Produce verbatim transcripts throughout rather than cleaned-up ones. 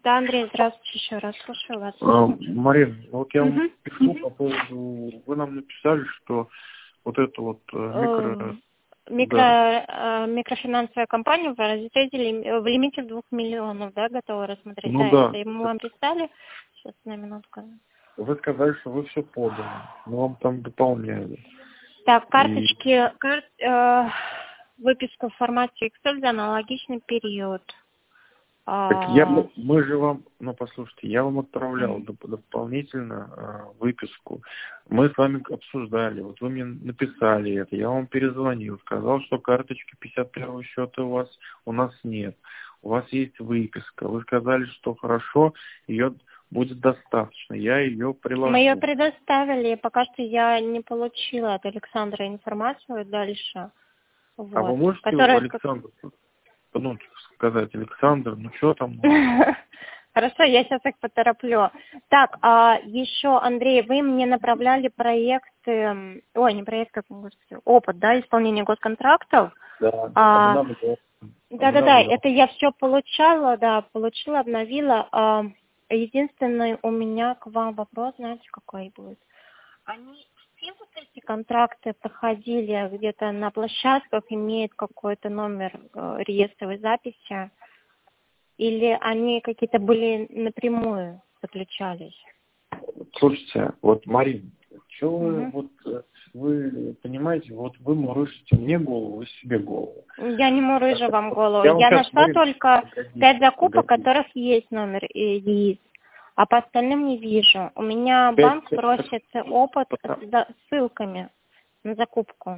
Да, Андрей, здравствуйте еще раз, слушаю вас. А, Марина, вот я Мгм. вам пишу по поводу, вы нам написали, что вот это вот э, микро... Микро, Да. э, микрофинансовая компания в разрезе ли- в лимите в двух миллионов, да, готова рассмотреть? Ну Да, да. это мы вам писали. Сейчас, на минутку. Вы сказали, что вы все подали, мы вам там дополняли. Так, И карточки, кар- э, выписка в формате Excel за аналогичный период. так я, А, мы же вам, ну послушайте, я вам отправлял м. доп- дополнительно э, выписку. Мы с вами обсуждали, вот вы мне написали это, я вам перезвонил, сказал, что карточки пятьдесят первого счета у вас у нас нет. У вас есть выписка. Вы сказали, что хорошо, ее будет достаточно. Я ее приложу. Мы ее предоставили, пока что я не получила от Александра информацию дальше. Вот. А вы можете, Которая... Александр, ну, сказать, Александр, ну что там? Хорошо, я сейчас их потороплю. Так, а еще, Андрей, вы мне направляли проекты, ой, не проект, как господи, опыт, да, исполнения госконтрактов. Да, А, обновлю. Да-да-да, Обновлю. это я все получала, да, получила, обновила. А, единственный у меня к вам вопрос, знаете, какой будет? Они все вот эти контракты проходили где-то на площадках, имеют какой-то номер э, реестровой записи, или они какие-то были напрямую заключались? Слушайте, вот, Марин, что вы, Угу. вот, э, вы понимаете, вот вы мурыжите мне голову, вы себе голову. Я не мурыжу вам голову. Я вам Я сейчас, нашла Марин, только погодите, пять закупок, у погодите. которых есть номер э, ЕИС, а по остальным не вижу. У меня Пять- банк просит опыт Потому- с за- ссылками на закупку.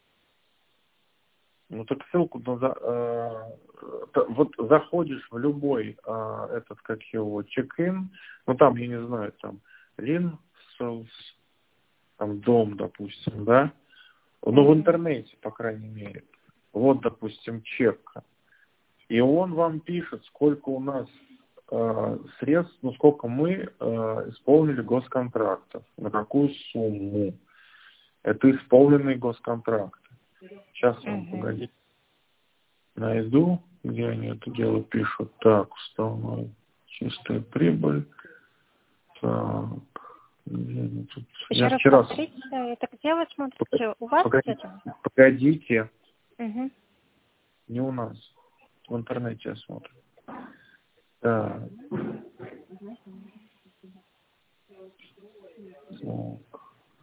Ну так ссылку, на за- э, т- вот заходишь в любой э, этот, как его, чек-ин, ну там, я не знаю, там, Лин, Селс, там, дом, допустим, да, ну в Мгм. интернете, по крайней мере, вот, допустим, чекка, и он вам пишет, сколько у нас э, средств, ну сколько мы э, исполнили госконтрактов, на какую сумму. Это исполненные госконтракты. Сейчас я вам, Мгм. погодите, найду, где они это дело пишут. Так, уставная чистая прибыль. Так, где они тут? Еще Я раз вчера... повторите, это где вы смотрите? У вас Погодите, где-то? погодите, Угу. не у нас. В интернете я смотрю. Так. Так.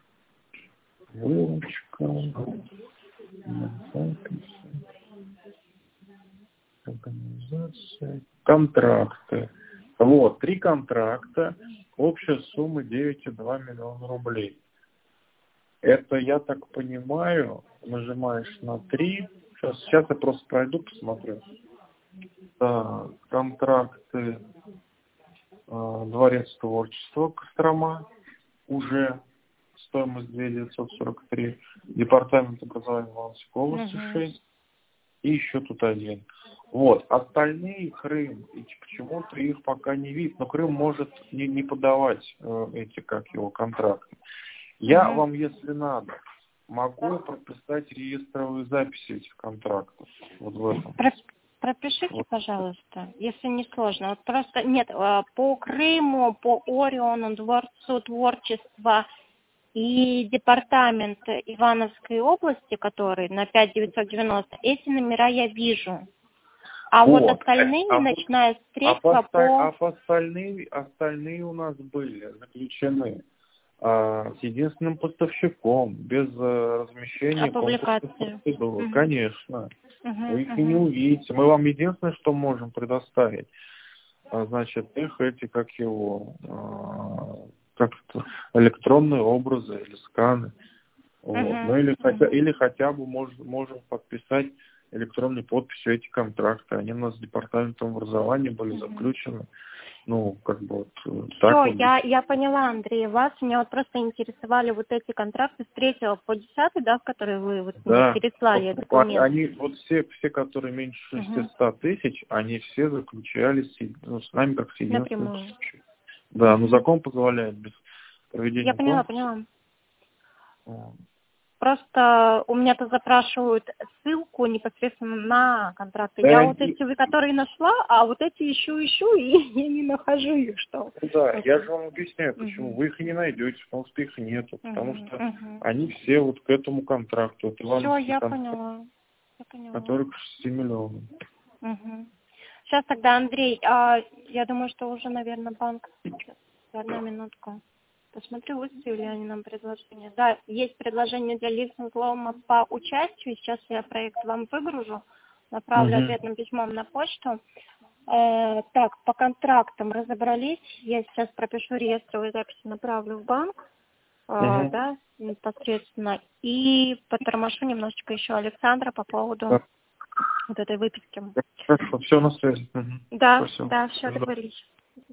Выручка. Записи. Организация. Контракты. Вот, три контракта. Общая сумма девять и два миллиона рублей. Это, я так понимаю, нажимаешь на три. Сейчас, сейчас я просто пройду, посмотрю. Так, контракты. э, Дворец творчества Кострома. Уже стоимость две тысячи девятьсот сорок три. Департамент образования Волынской области Угу. шесть. И еще тут один. Вот. Остальные Крым, и почему-то их пока не видно. Но Крым может не, не подавать э, эти, как его, контракты. Я Угу. вам, если надо, могу прописать реестровые записи этих контрактов. Вот в этом. Про- Пропишите, Вот. пожалуйста, если не сложно. Вот просто нет, э, по Крыму, по Ориону, Дворцу творчества и департамент Ивановской области, который на пять тысяч девятьсот девяносто, эти номера я вижу. А вот, Вот. остальные, А, начиная с а, третьего по, а по... по остальные, остальные у нас были заключены а, с единственным поставщиком, без а, размещения конкурсных Публикации. процедур. Угу. Конечно. Угу. Вы их и не Угу. увидите. Мы вам единственное, что можем предоставить, а, значит, их эти, как его, а, как это, электронные образы или сканы. Вот. Ну Угу. или хотя, Угу. или хотя бы мож, можем подписать электронной подписью эти контракты. Они у нас с департаментом образования были Угу. заключены. Ну, как бы вот э, так Все, вот. я, я поняла, Андрей, вас. Меня вот просто интересовали вот эти контракты с третьего по десятый, да, в которые вы вот мне Да. переслали Вот документ. они, вот все, все, которые меньше Угу. шестисот тысяч, они все заключались ну, с нами как с единственным Напрямую. поставщиком. Да, но закон позволяет без Я проведения поняла, конкурса. поняла. Вот. просто у меня-то запрашивают ссылку непосредственно на контракты. Да, Я и- вот эти, вы которые нашла, а вот эти ищу, ищу, и я не нахожу их, что. Да, я же вам объясняю, почему. Мгм. Вы их и не найдете, потому что их нету, потому Мгм, что мгм. они все вот к этому контракту. Это Все, ивановский я контракт, поняла. Я поняла. который к шести миллионам. Сейчас тогда, Андрей, а, я думаю, что уже, наверное, банк. Сейчас, одну минутку. Посмотрю, выставили они нам предложение. Да, есть предложение для лизинг-лоуна по участию. Сейчас я проект вам выгружу, направлю Мгм. ответным письмом на почту. Э, так, по контрактам разобрались. Я сейчас пропишу реестровые записи, направлю в банк, э, Мгм. да, непосредственно. И потормошу немножечко еще Александра по поводу Да. вот этой выписки. Хорошо, все на связи. Мгм. Да, Спасибо. да, все Жду. договорились.